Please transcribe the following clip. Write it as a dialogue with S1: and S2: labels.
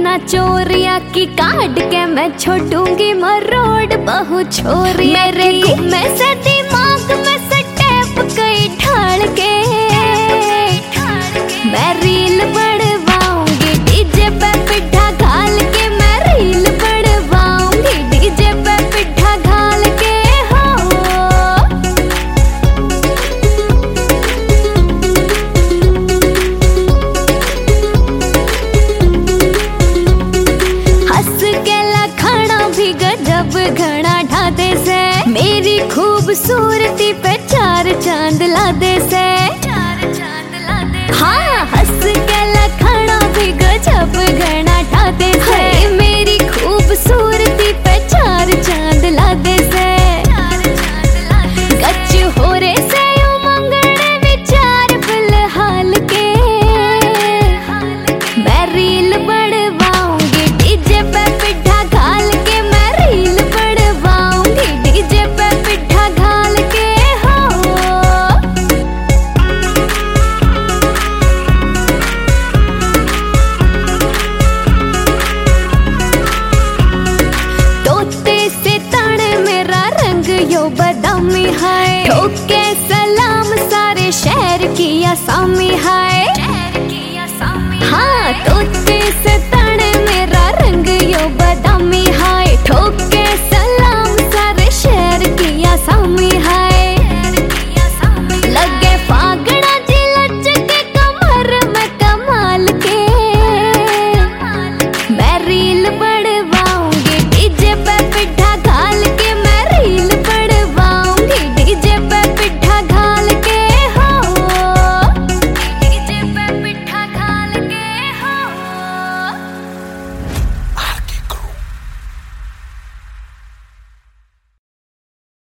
S1: ना चोरिया की काट के मैं छोड़ूंगी मरोड़ बहु छोरी। मेरे घूमे से दिमाग में से टेप कई ढाल के मैं रील बढ़वाऊंगी डीजे पे पिट्ठा घाल के। मैं रील बढ़वाऊंगी डीजे पे पिट्ठा घाल के। हो हंस के लखना भी गजब घना ढादे से मेरी खूबसूरती पे चार चांद ला दे से। हाँ हंस के लखना भी गजब घना ढादे से मेरी खूबसूरती पे चार चांद ला दे से। गच हो रे से उमंगने विचार फिलहाल के मैं रील बढ़वाऊंगी डीजे पे पिट्ठा घाल के। मैं रील बढ़वाऊंगी डीजे पे पिट्ठा घाल के। हो तोते से तण मेरा रंग यो बदामी है। ठोके सलाम सारे शहर की असामी है। हाँ तोते से